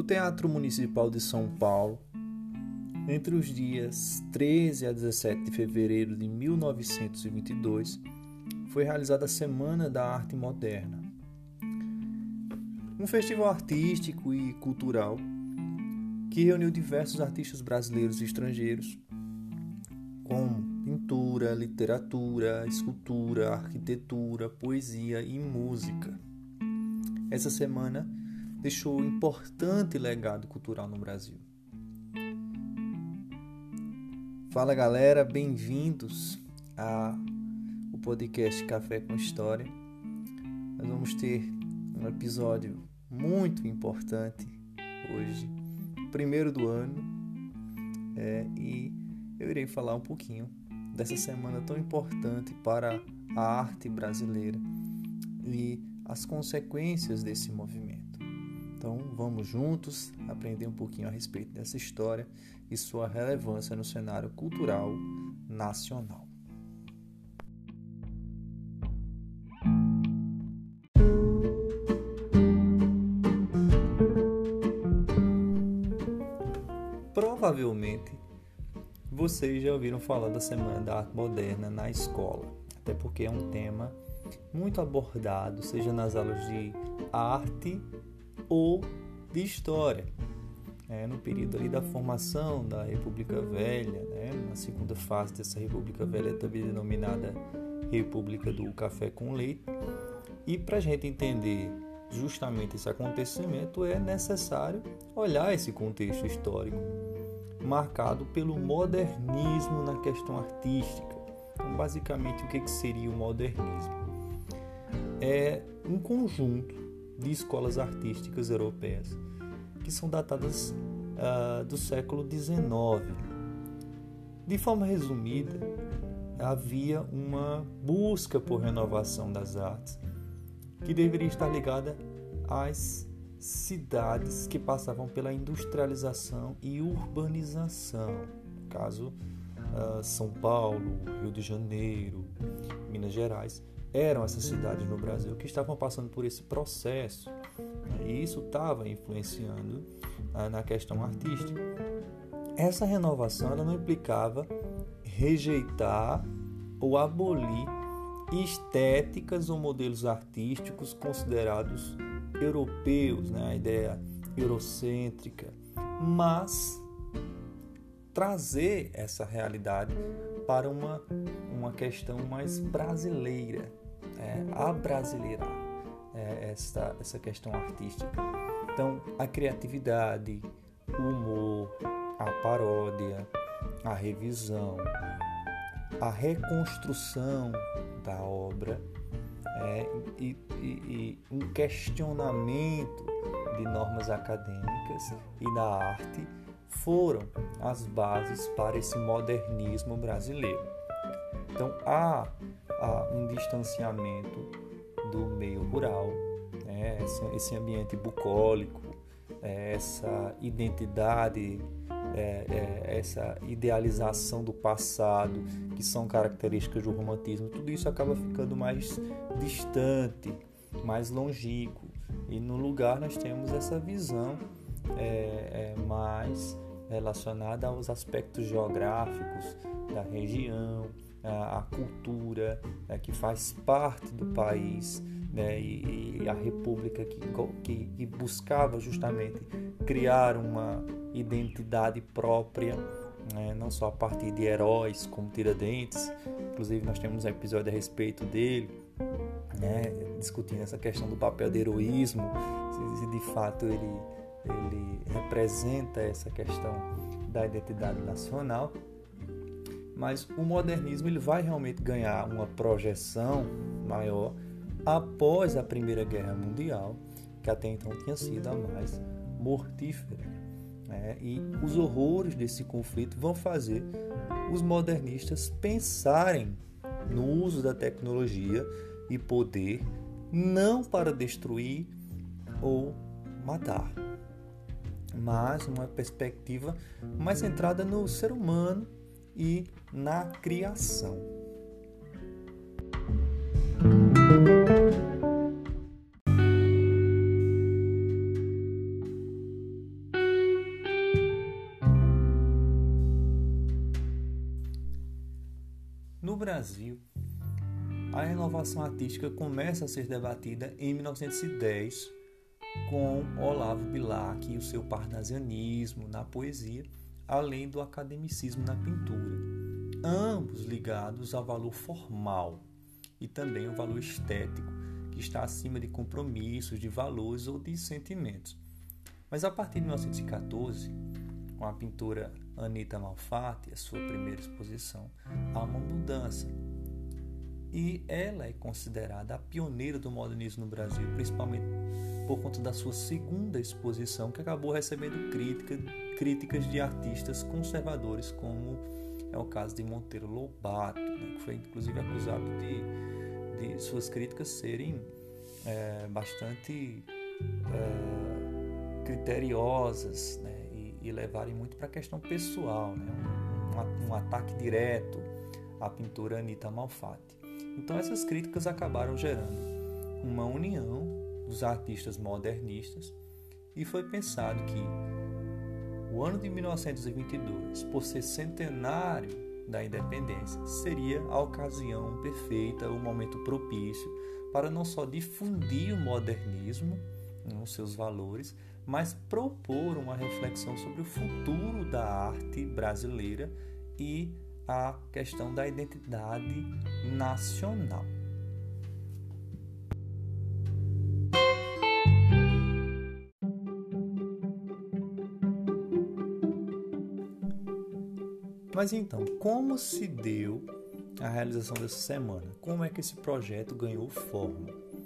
Teatro Municipal de São Paulo, entre os dias 13 a 17 de fevereiro de 1922, foi realizada a Semana da Arte Moderna, um festival artístico e cultural que reuniu diversos artistas brasileiros e estrangeiros, como pintura, literatura, escultura, arquitetura, poesia e música. Essa semana deixou um importante legado cultural no Brasil. Fala galera, bem-vindos ao podcast Café com História. Nós vamos ter um episódio muito importante hoje, primeiro do ano, e eu irei falar um pouquinho dessa semana tão importante para a arte brasileira e as consequências desse movimento. Então vamos juntos aprender um pouquinho a respeito dessa história e sua relevância no cenário cultural nacional. Provavelmente vocês já ouviram falar da Semana da Arte Moderna na escola, até porque é um tema muito abordado, seja nas aulas de arte ou de história. No período ali da formação da República Velha, na segunda fase dessa República Velha, também denominada República do Café com Leite. E para a gente entender justamente esse acontecimento, é necessário olhar esse contexto histórico, marcado pelo modernismo na questão artística. Então, basicamente, o que seria o modernismo? É um conjunto de escolas artísticas europeias que são datadas do século XIX. De forma resumida, havia uma busca por renovação das artes que deveria estar ligada às cidades que passavam pela industrialização e urbanização. No caso, São Paulo, Rio de Janeiro, Minas Gerais, eram essas cidades no Brasil que estavam passando por esse processo. E isso estava influenciando na questão artística. Essa renovação ela não implicava rejeitar ou abolir estéticas ou modelos artísticos considerados europeus, a ideia eurocêntrica, mas trazer essa realidade para uma questão mais brasileira, abrasileirar essa questão artística. Então, a criatividade, o humor, a paródia, a revisão, a reconstrução da obra, e um questionamento de normas acadêmicas e da arte foram as bases para esse modernismo brasileiro. Então há um distanciamento do meio rural, esse ambiente bucólico, essa identidade, essa idealização do passado, que são características do romantismo. Tudo isso acaba ficando mais distante, mais longínquo, e no lugar nós temos essa visão mais relacionada aos aspectos geográficos da região, a cultura que faz parte do país, e a república que buscava justamente criar uma identidade própria, não só a partir de heróis como Tiradentes. Inclusive nós temos um episódio a respeito dele, discutindo essa questão do papel do heroísmo, se de fato ele representa essa questão da identidade nacional. Mas o modernismo ele vai realmente ganhar uma projeção maior após a Primeira Guerra Mundial, que até então tinha sido a mais mortífera. E os horrores desse conflito vão fazer os modernistas pensarem no uso da tecnologia e poder, não para destruir ou matar, mas uma perspectiva mais centrada no ser humano e na criação. Brasil, a renovação artística começa a ser debatida em 1910 com Olavo Bilac e o seu parnasianismo na poesia, além do academicismo na pintura, ambos ligados ao valor formal e também ao valor estético, que está acima de compromissos, de valores ou de sentimentos. Mas a partir de 1914, com a pintora Anita Malfatti, a sua primeira exposição, há uma mudança. E ela é considerada a pioneira do modernismo no Brasil, principalmente por conta da sua segunda exposição, que acabou recebendo críticas de artistas conservadores, como é o caso de Monteiro Lobato, né, que foi inclusive acusado de suas críticas serem bastante criteriosas, né, e levarem muito para a questão pessoal, né, um ataque direto à pintora Anita Malfatti. Então essas críticas acabaram gerando uma união dos artistas modernistas e foi pensado que o ano de 1922, por ser centenário da independência, seria a ocasião perfeita, o momento propício para não só difundir o modernismo, os seus valores, mas propor uma reflexão sobre o futuro da arte brasileira e a questão da identidade nacional. Mas então, como se deu a realização dessa semana? Como é que esse projeto ganhou forma?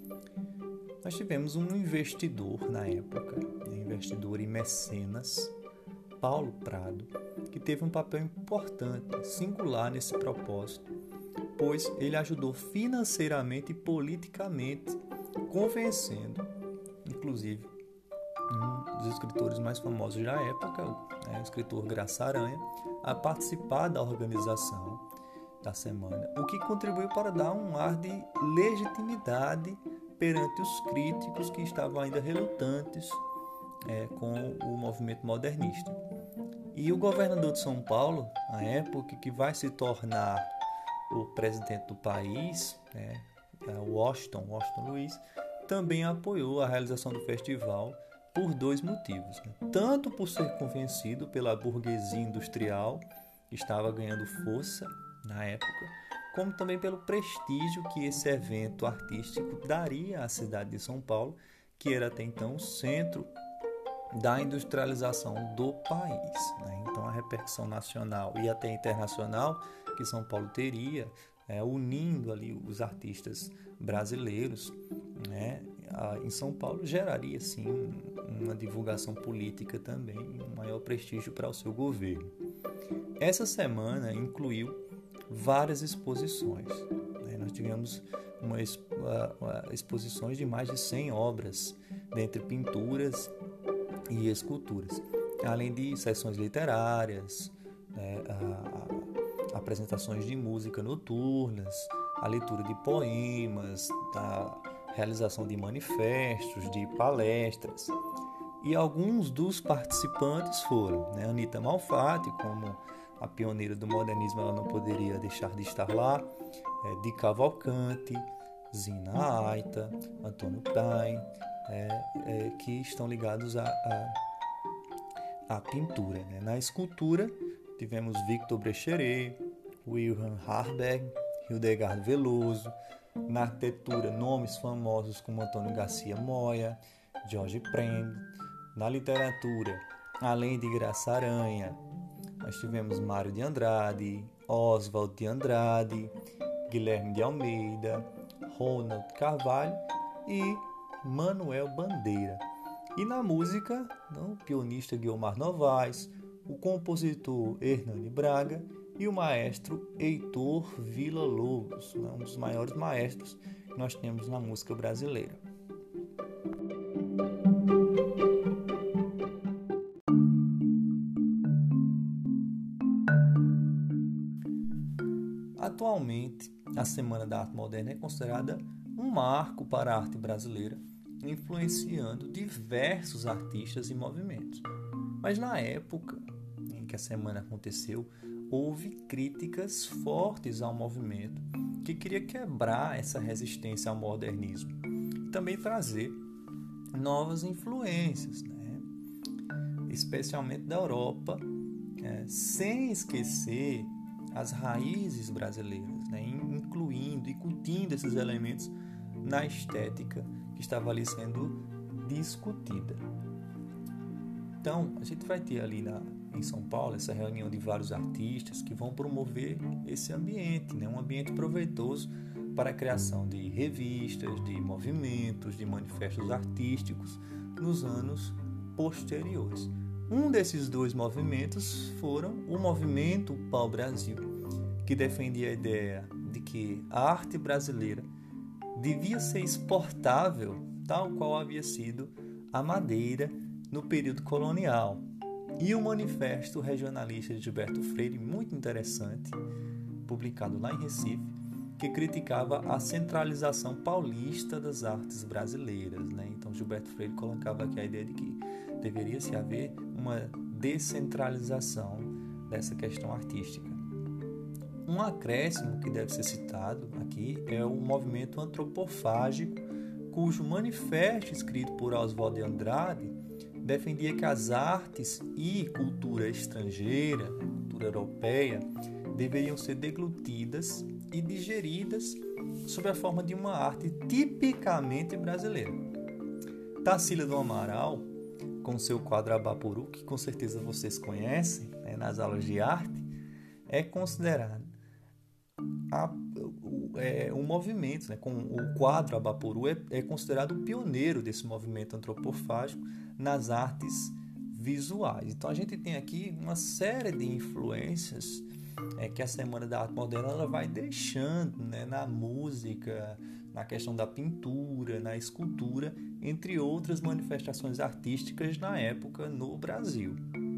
Nós tivemos um investidor na época, investidor e mecenas, Paulo Prado, que teve um papel importante, singular nesse propósito, pois ele ajudou financeiramente e politicamente, convencendo, inclusive, um dos escritores mais famosos da época, o escritor Graça Aranha, a participar da organização da semana, o que contribuiu para dar um ar de legitimidade perante os críticos que estavam ainda relutantes com o movimento modernista. E o governador de São Paulo, na época, que vai se tornar o presidente do país, Washington Luiz, também apoiou a realização do festival por dois motivos. Tanto por ser convencido pela burguesia industrial, que estava ganhando força na época, como também pelo prestígio que esse evento artístico daria à cidade de São Paulo, que era até então o centro da industrialização do país. Então a repercussão nacional e até internacional que São Paulo teria, unindo ali os artistas brasileiros, em São Paulo, geraria sim uma divulgação política também, um maior prestígio para o seu governo. Essa semana incluiu várias exposições. Nós tivemos exposições de mais de 100 obras, dentre pinturas e esculturas, além de sessões literárias, apresentações de música noturnas, a leitura de poemas, a realização de manifestos, de palestras. E alguns dos participantes foram Anita Malfatti, como a pioneira do modernismo, ela não poderia deixar de estar lá, Di Cavalcanti, Zina Aita, Antônio Tain, que estão ligados à pintura. Na escultura, tivemos Victor Brecheret, Wilhelm Harberg, Hildegard Veloso. Na arquitetura, nomes famosos como Antônio Garcia Moya, Jorge Prende. Na literatura, além de Graça Aranha, nós tivemos Mário de Andrade, Oswald de Andrade, Guilherme de Almeida, Ronald Carvalho e Manuel Bandeira. E na música, o pianista Guiomar Novaes, o compositor Hernani Braga e o maestro Heitor Villa-Lobos, um dos maiores maestros que nós temos na música brasileira. Atualmente, a Semana da Arte Moderna é considerada um marco para a arte brasileira, influenciando diversos artistas e movimentos. Mas na época em que a semana aconteceu, houve críticas fortes ao movimento que queria quebrar essa resistência ao modernismo e também trazer novas influências, né? Especialmente da Europa, sem esquecer as raízes brasileiras, né? Incluindo e curtindo esses elementos na estética que estava ali sendo discutida. Então, a gente vai ter ali em São Paulo essa reunião de vários artistas que vão promover esse ambiente, né? Um ambiente proveitoso para a criação de revistas, de movimentos, de manifestos artísticos nos anos posteriores. Um desses dois movimentos foram o movimento Pau-Brasil, que defendia a ideia de que a arte brasileira devia ser exportável, tal qual havia sido a madeira no período colonial. E o manifesto regionalista de Gilberto Freire, muito interessante, publicado lá em Recife, que criticava a centralização paulista das artes brasileiras, né? Então Gilberto Freire colocava aqui a ideia de que deveria se haver uma descentralização dessa questão artística. Um acréscimo que deve ser citado aqui é o movimento antropofágico, cujo manifesto escrito por Oswald de Andrade defendia que as artes e cultura estrangeira, cultura europeia, deveriam ser deglutidas e digeridas sob a forma de uma arte tipicamente brasileira. Tarsila do Amaral, com seu quadro Abapuru, que com certeza vocês conhecem, né, nas aulas de arte, é considerado um movimento, né, com o quadro Abapuru é considerado o pioneiro desse movimento antropofágico nas artes visuais. Então a gente tem aqui uma série de influências que a Semana da Arte Moderna ela vai deixando, né, na música, na questão da pintura, na escultura, entre outras manifestações artísticas na época no Brasil.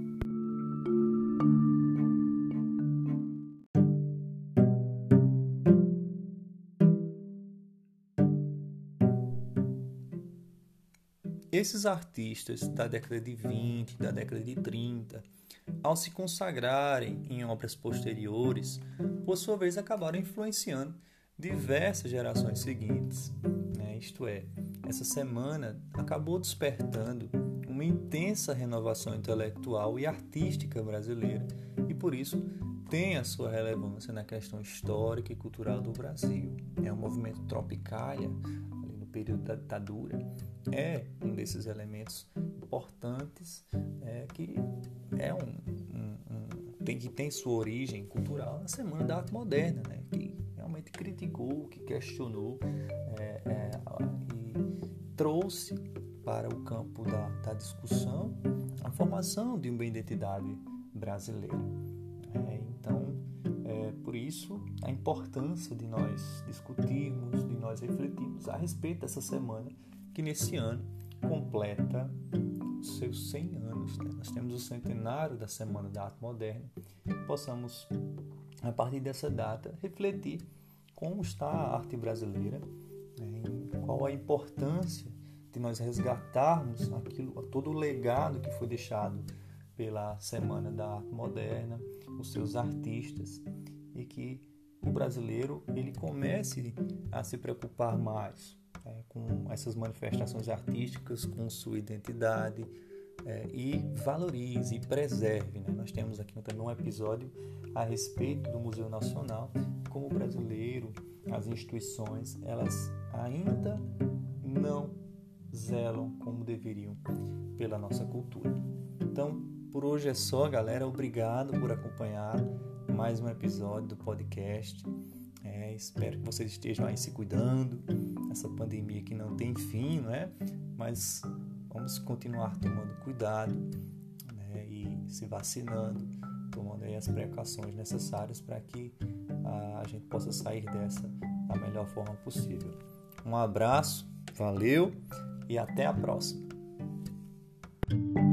Esses artistas da década de 20, da década de 30, ao se consagrarem em obras posteriores, por sua vez acabaram influenciando diversas gerações seguintes, né? Isto é, essa semana acabou despertando uma intensa renovação intelectual e artística brasileira e, por isso, tem a sua relevância na questão histórica e cultural do Brasil. É o movimento Tropicália, ali no período da ditadura, é um desses elementos importantes que tem sua origem cultural na Semana da Arte Moderna, né? Que realmente criticou, que questionou e trouxe para o campo da discussão a formação de uma identidade brasileira. Então, por isso, a importância de nós discutirmos, de nós refletirmos a respeito dessa semana, que nesse ano completa os seus 100 anos. Né? Nós temos o centenário da Semana da Arte Moderna. Possamos, a partir dessa data, refletir como está a arte brasileira, né? Qual a importância de nós resgatarmos todo o legado que foi deixado pela Semana da Arte Moderna, os seus artistas, e que o brasileiro ele comece a se preocupar mais com essas manifestações artísticas, com sua identidade, e valorize e preserve, né? Nós temos aqui também um episódio a respeito do Museu Nacional, como o brasileiro, as instituições, elas ainda não zelam como deveriam pela nossa cultura. Então, por hoje é só, galera. Obrigado por acompanhar mais um episódio do podcast. Espero que vocês estejam aí se cuidando. Essa pandemia que não tem fim, né? Mas vamos continuar tomando cuidado, né? E se vacinando, tomando aí as precauções necessárias para que a gente possa sair dessa da melhor forma possível. Um abraço, valeu e até a próxima.